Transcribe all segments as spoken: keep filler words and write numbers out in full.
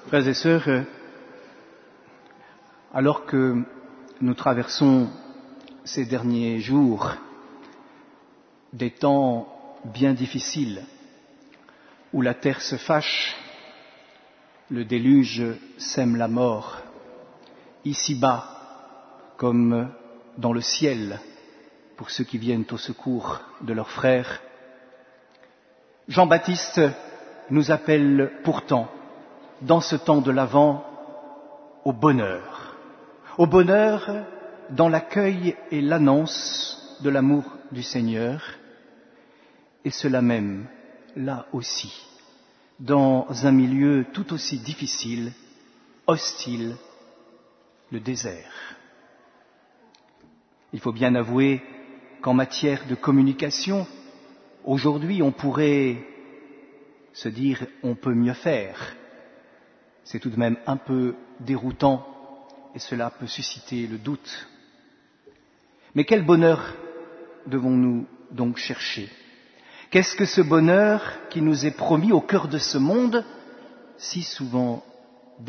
Frères et sœurs, alors que nous traversons ces derniers jours des temps bien difficiles, où la terre se fâche, le déluge sème la mort, ici-bas comme dans le ciel, pour ceux qui viennent au secours de leurs frères, Jean-Baptiste nous appelle pourtant, dans ce temps de l'Avent, au bonheur. Au bonheur dans l'accueil et l'annonce de l'amour du Seigneur, et cela même, là aussi, dans un milieu tout aussi difficile, hostile, le désert. Il faut bien avouer qu'en matière de communication, aujourd'hui on pourrait se dire on peut mieux faire. C'est tout de même un peu déroutant et cela peut susciter le doute. Mais quel bonheur devons-nous donc chercher ? Qu'est-ce que ce bonheur qui nous est promis au cœur de ce monde, si souvent défiguré ?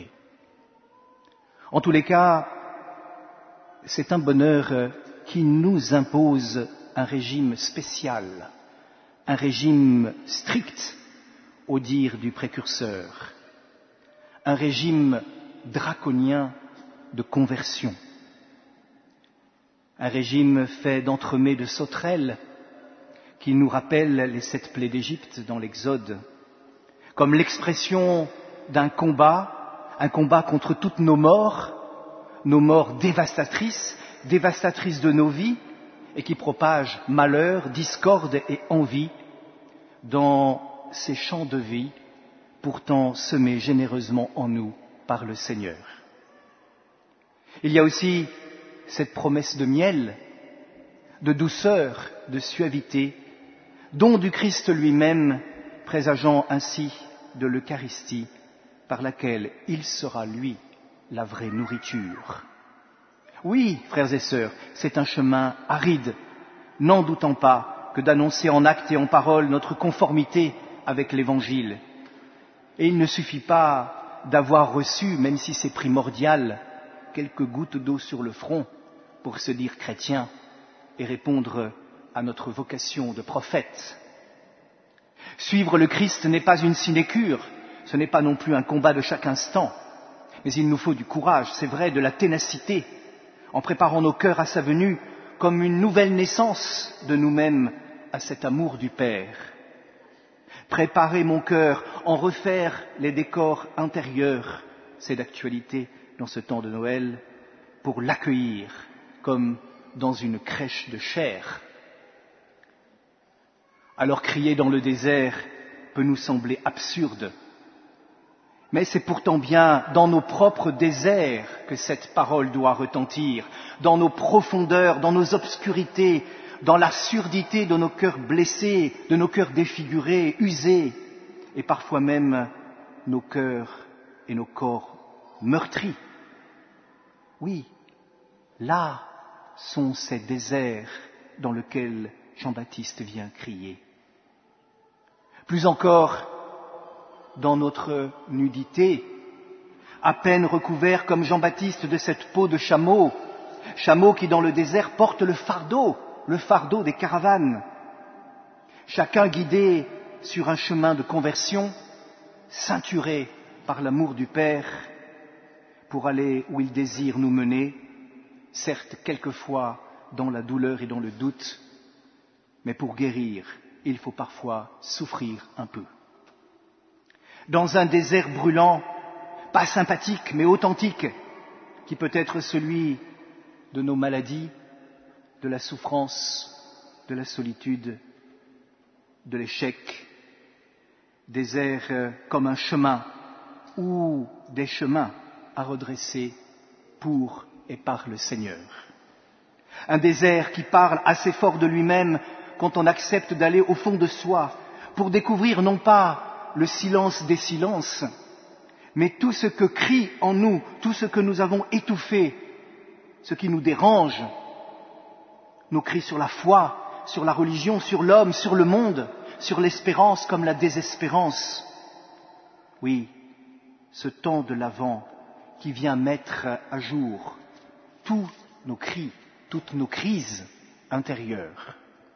En tous les cas, c'est un bonheur qui nous impose un régime spécial, un régime strict, au dire du précurseur, un régime draconien de conversion, un régime fait d'entremets de sauterelles qui nous rappelle les sept plaies d'Égypte dans l'Exode, comme l'expression d'un combat, un combat contre toutes nos morts, nos morts dévastatrices, dévastatrices de nos vies, et qui propagent malheur, discorde et envie dans ces champs de vie, pourtant semés généreusement en nous par le Seigneur. Il y a aussi cette promesse de miel, de douceur, de suavité, don du Christ lui-même, présageant ainsi de l'Eucharistie, par laquelle il sera, lui, la vraie nourriture. Oui, frères et sœurs, c'est un chemin aride, n'en doutant pas que d'annoncer en actes et en paroles notre conformité avec l'Évangile. Et il ne suffit pas d'avoir reçu, même si c'est primordial, quelques gouttes d'eau sur le front pour se dire chrétien et répondre à notre vocation de prophète. Suivre le Christ n'est pas une sinécure, ce n'est pas non plus un combat de chaque instant, mais il nous faut du courage, c'est vrai, de la ténacité, en préparant nos cœurs à sa venue comme une nouvelle naissance de nous-mêmes à cet amour du Père. Préparer mon cœur, en refaire les décors intérieurs, c'est d'actualité dans ce temps de Noël, pour l'accueillir comme dans une crèche de chair. Alors crier dans le désert peut nous sembler absurde, mais c'est pourtant bien dans nos propres déserts que cette parole doit retentir, dans nos profondeurs, dans nos obscurités, dans la surdité de nos cœurs blessés, de nos cœurs défigurés, usés, et parfois même nos cœurs et nos corps meurtris. Oui, là sont ces déserts dans lesquels Jean-Baptiste vient crier. Plus encore, dans notre nudité, à peine recouvert comme Jean-Baptiste de cette peau de chameau, chameau qui dans le désert porte le fardeau, le fardeau des caravanes. Chacun guidé sur un chemin de conversion, ceinturé par l'amour du Père, pour aller où il désire nous mener, certes quelquefois dans la douleur et dans le doute, mais pour guérir, il faut parfois souffrir un peu. Dans un désert brûlant, pas sympathique mais authentique, qui peut être celui de nos maladies, de la souffrance, de la solitude, de l'échec, désert comme un chemin ou des chemins à redresser pour et par le Seigneur. Un désert qui parle assez fort de lui-même quand on accepte d'aller au fond de soi pour découvrir non pas le silence des silences, mais tout ce que crie en nous, tout ce que nous avons étouffé, ce qui nous dérange, nos cris sur la foi, sur la religion, sur l'homme, sur le monde, sur l'espérance comme la désespérance. Oui, ce temps de l'Avent qui vient mettre à jour tous nos cris, toutes nos crises intérieures.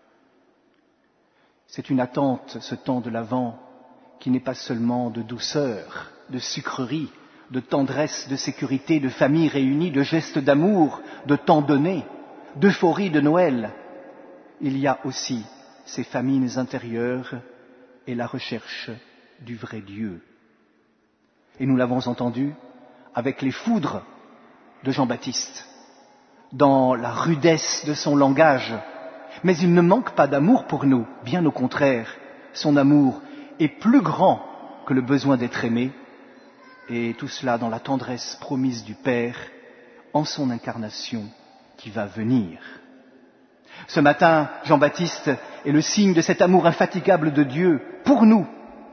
C'est une attente, ce temps de l'Avent, qui n'est pas seulement de douceur, de sucrerie, de tendresse, de sécurité, de famille réunie, de gestes d'amour, de temps donné, d'euphorie de Noël. Il y a aussi ces famines intérieures et la recherche du vrai Dieu. Et nous l'avons entendu avec les foudres de Jean-Baptiste, dans la rudesse de son langage. Mais il ne manque pas d'amour pour nous, bien au contraire. Son amour est plus grand que le besoin d'être aimé, et tout cela dans la tendresse promise du Père en son incarnation qui va venir. Ce matin, Jean-Baptiste est le signe de cet amour infatigable de Dieu pour nous,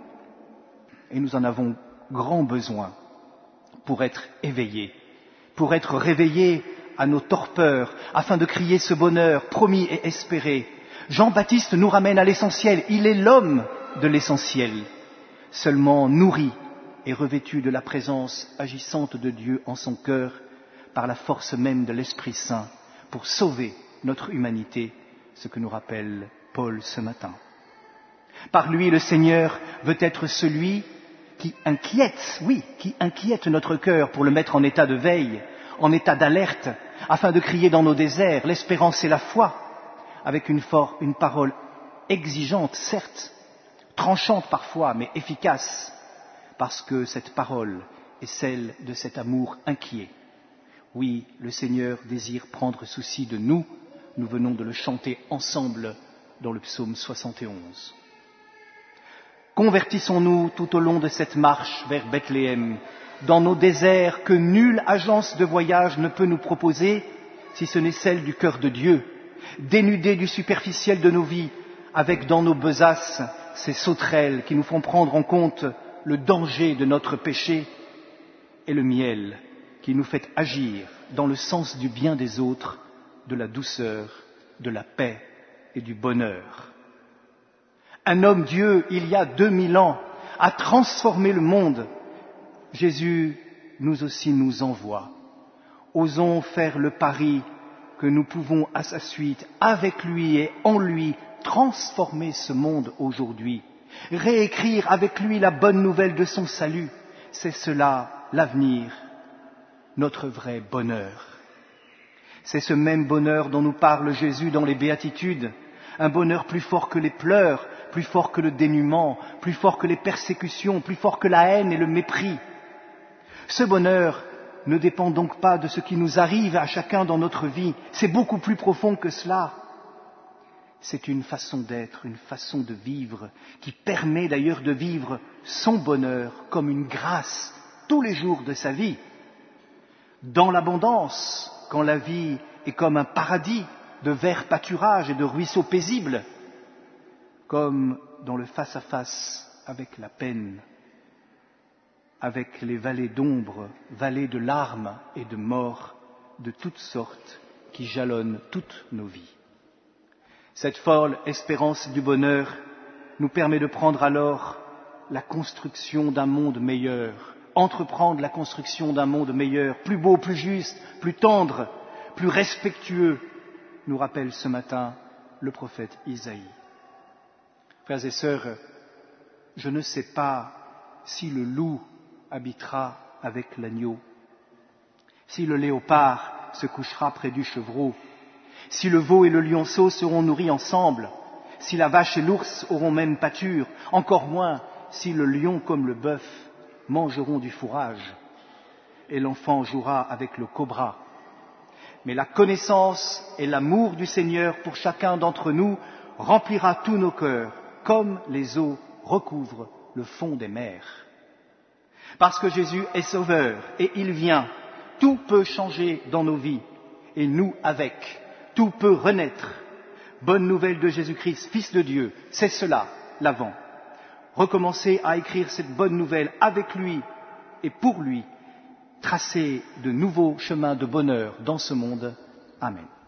et nous en avons grand besoin pour être éveillés, pour être réveillés à nos torpeurs, afin de crier ce bonheur promis et espéré. Jean-Baptiste nous ramène à l'essentiel, il est l'homme de l'essentiel, seulement nourri et revêtu de la présence agissante de Dieu en son cœur par la force même de l'Esprit Saint pour sauver notre humanité, ce que nous rappelle Paul ce matin. Par lui, le Seigneur veut être celui qui inquiète, oui, qui inquiète notre cœur pour le mettre en état de veille, en état d'alerte, afin de crier dans nos déserts l'espérance et la foi, avec une, for- une parole exigeante, certes, tranchante parfois, mais efficace, parce que cette parole est celle de cet amour inquiet. Oui, le Seigneur désire prendre souci de nous, nous venons de le chanter ensemble dans le psaume soixante et onze. Convertissons-nous tout au long de cette marche vers Bethléem, dans nos déserts que nulle agence de voyage ne peut nous proposer, si ce n'est celle du cœur de Dieu, dénudés du superficiel de nos vies, avec dans nos besaces ces sauterelles qui nous font prendre en compte le danger de notre péché, et le miel qui nous fait agir dans le sens du bien des autres, de la douceur, de la paix et du bonheur. Un homme Dieu, il y a deux mille ans, a transformé le monde. Jésus nous aussi nous envoie. Osons faire le pari que nous pouvons à sa suite, avec lui et en lui, transformer ce monde aujourd'hui, réécrire avec lui la bonne nouvelle de son salut. C'est cela l'avenir, notre vrai bonheur. C'est ce même bonheur dont nous parle Jésus dans les Béatitudes, un bonheur plus fort que les pleurs, plus fort que le dénuement, plus fort que les persécutions, plus fort que la haine et le mépris. Ce bonheur ne dépend donc pas de ce qui nous arrive à chacun dans notre vie, c'est beaucoup plus profond que cela. C'est une façon d'être, une façon de vivre, qui permet d'ailleurs de vivre son bonheur comme une grâce tous les jours de sa vie. Dans l'abondance, quand la vie est comme un paradis de verts pâturages et de ruisseaux paisibles, comme dans le face-à-face avec la peine, avec les vallées d'ombre, vallées de larmes et de mort, de toutes sortes qui jalonnent toutes nos vies. Cette folle espérance du bonheur nous permet de prendre alors la construction d'un monde meilleur, entreprendre la construction d'un monde meilleur, plus beau, plus juste, plus tendre, plus respectueux, nous rappelle ce matin le prophète Isaïe. Frères et sœurs, je ne sais pas si le loup habitera avec l'agneau, si le léopard se couchera près du chevreau, si le veau et le lionceau seront nourris ensemble, si la vache et l'ours auront même pâture, encore moins si le lion comme le bœuf mangeront du fourrage, et l'enfant jouera avec le cobra. Mais la connaissance et l'amour du Seigneur pour chacun d'entre nous remplira tous nos cœurs, comme les eaux recouvrent le fond des mers. Parce que Jésus est sauveur et il vient, tout peut changer dans nos vies, et nous avec. Tout peut renaître. Bonne nouvelle de Jésus-Christ, Fils de Dieu, c'est cela, l'avant. Recommencer à écrire cette bonne nouvelle avec lui et pour lui, tracer de nouveaux chemins de bonheur dans ce monde. Amen.